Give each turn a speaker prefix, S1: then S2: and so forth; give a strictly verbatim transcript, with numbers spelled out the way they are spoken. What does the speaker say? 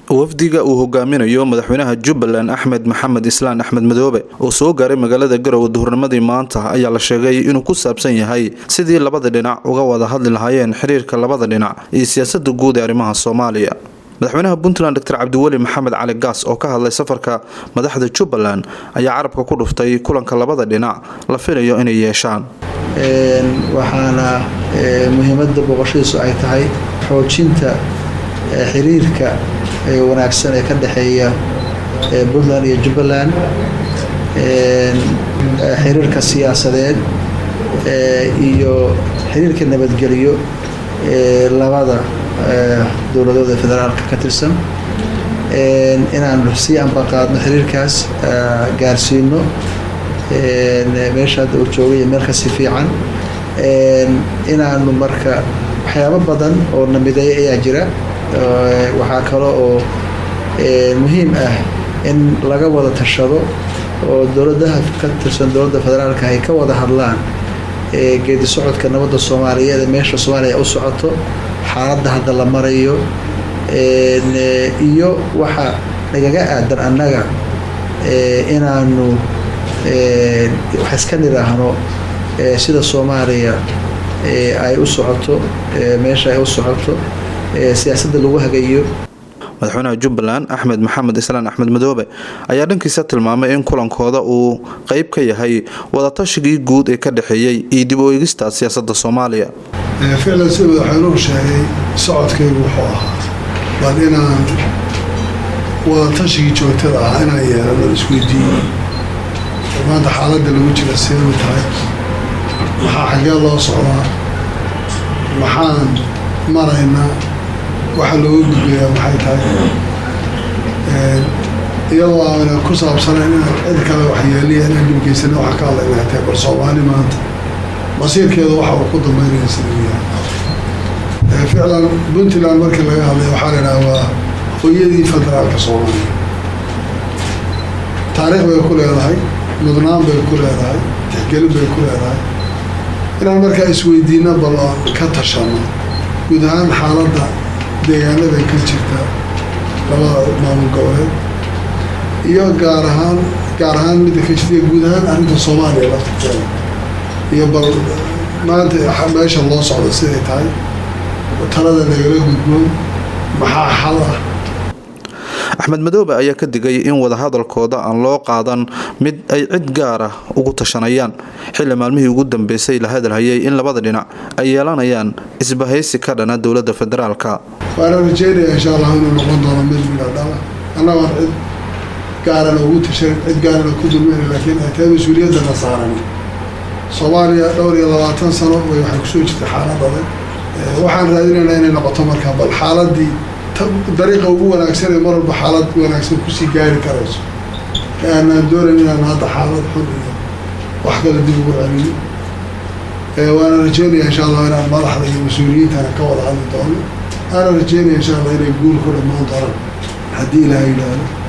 S1: wafdiga uu hogaaminayo madaxweynaha Jubbaland Axmed Maxamed Islaan Axmed Madoobe oo soo gaaray magaalada Garowe duhurnimadii maanta ayaa la sheegay inuu ku saabsan yahay sidii labada dhinac uga wada hadli lahaayeen xiriirka labada dhinac iyo siyaasadda guud ee arrimaha Soomaaliya. madaxweynaha Puntland Doctor Cabdiweli Maxamed Cali Gaas oo ka hadlay safarka madaxda Jubbaland ayaa carabka ku dhuftay kulanka labada dhinac la filayo inay yeeshaan.
S2: een waxaana muhiimadda boqoshiisu ay tahay xoojinta xiriirka ee wanaagsan ee ka dhaxeeya Puntland iyo Jubbaland, een xiriirka siyaasadeed ee iyo xiriirka nabadgelyo ee labada dowladda federaalka ka tirsan, een inaan si aan baqaadno xiriirkaas gaarsiino een meesha uu joogay meel ka si fiican, een inaanu marka waxyaabo badan oo namiday ayaa jira. waxaa kale oo muhiim ah in laga wada tashado oo dowladaha ka tirsan dowladda federaalka ay ka wada hadlaan ee geedi socodka nabadda Soomaaliyeed ee meesha Soomaaliya u socoto, xaaladda hadda la marayo, een iyo waxa nagaga aadan annaga ee inaanu ee wax iska niraahno ee sida Soomaaliya ee ay u socoto ee meesha ay u socoto siyaasadda lagu hagayo.
S1: madaxweynaha Jubbaland Axmed Maxamed Islaan Axmed Madoobe ayaa dhankiisa tilmaamay in kulankooda uu qayb ka yahay wada tashigii guud ee ka dhaxeeyay iyo dib u eegista siyaasadda Soomaaliya.
S3: ee ficlan sida madaxweynuhu sheegay socodkaygu wuxuu ahaa bal inaan wada tashigii joogtada ah inaan yeelano isweydiiyo maanta xaaladda lagu jira sidee u tahay, maxaa xagee loo socdaa, maxaan maraynaa, waxa loogu gudbiyaa maxay tahay, iyadoo aan ku saabsanayn inaan cid kale waxyeeliya inaan dhibgeysana waxa ka hadlaynaa tahay bal Soomaali maanta masiirkeeda waxa uu ku dambeynaya siduu yahay. ficlan Puntland markii laga hadlay waxaa la yidhaha waa hooyadii federaalka Soomaaliya. taariikh bay ku leedahay, mudnaan bay ku leedahay, tixgelin bay ku leedahay. inaan markaa isweydiino bal oo ka tashano guud ahaan xaaladda deegaanada ka jirta labada maamul goboleed iyo gaar ahaan gaar ahaan midda ka jirta guud ahaan arrinta Soomaaliya lafteeda iyo bal maanta meesha loo socdo siday tahay talada lagala gudboon maxaa xal ah.
S1: Axmed Madoobe ayaa ka digay in wada hadalkooda aan loo qaadan mid ay cid gaar ah ugu tashanayaan xilli maalmihii ugu dambeysay la hadalhayay in labada dhinac ay yeelanayaan isbahaysi ka dhana dowladda federaalka.
S3: waana rajaynayaa insha Allah inuu noqon doono mid mid dhala annaga cid gaar ah ugu tashan cid gaar ah ku dulmeeray laakiin ay tahay mas'uuliyadda la saaran. Soomaaliya dhowr iyo labaatan sano way waxa ku soo jirtay xaalad adag, waxaan raadinaynaa inay noqoto marka bal xaaladii dariiqa ugu wanaagsan ee mar walba xaalad wanaagsan ku sii gaari karayso aanaan doonayn inaan hadda xaalad xun iyo wax kale dib ugu celino. waana rajaynayaa insha Allah inaan madaxda iyo mas-uuliyiintana ka wada hadli doono. ana rajaynaya insha Allah inay guul ku dhammaan doonaan haddii Ilaahay yidhaahdo.